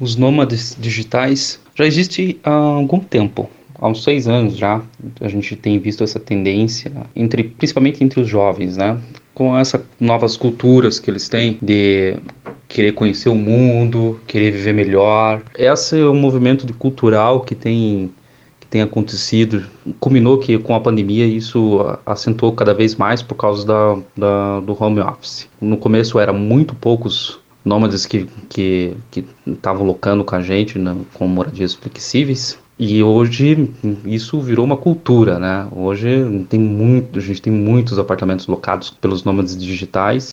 Os nômades digitais já existe há algum tempo. Há uns 6 anos já, a gente tem visto essa tendência, principalmente entre os jovens, né? Com essas novas culturas que eles têm de querer conhecer o mundo, querer viver melhor. Esse é um movimento cultural que tem acontecido. Culminou que com a pandemia isso acentuou cada vez mais por causa do home office. No começo era muito poucos nômades que estavam locando com a gente, né, com moradias flexíveis. E hoje isso virou uma cultura, né? Hoje a gente tem muitos apartamentos locados pelos nômades digitais